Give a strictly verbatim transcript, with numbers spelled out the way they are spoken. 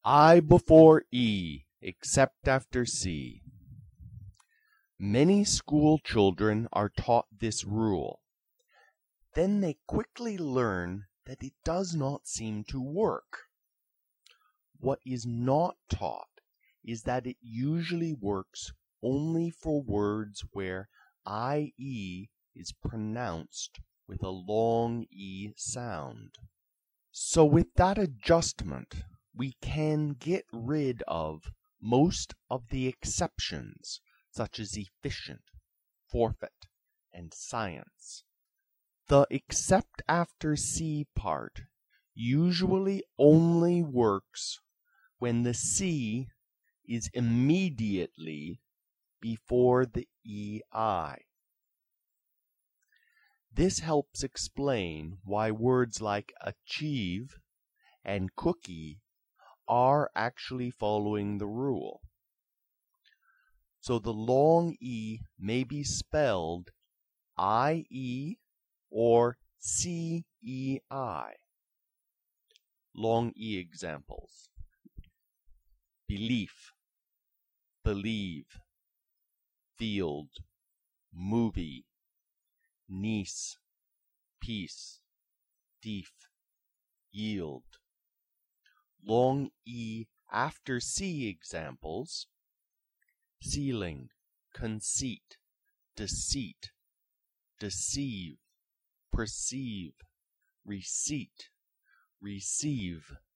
I before E, except after C. Many school children are taught this rule. Then they quickly learn that it does not seem to work. What is not taught is that it usually works only for words where I E is pronounced with a long E sound. So with that adjustment, we can get rid of most of the exceptions, such as efficient, forfeit, and science. The except after C part usually only works when the C is immediately before the E I. This helps explain why words like achieve and cookie are actually following the rule. So the long E may be spelled I E or C E I. Long E examples: belief, believe, field, movie, niece, peace, thief, yield. Long E after C examples: ceiling, conceit, deceit, deceive, perceive, receipt, receive,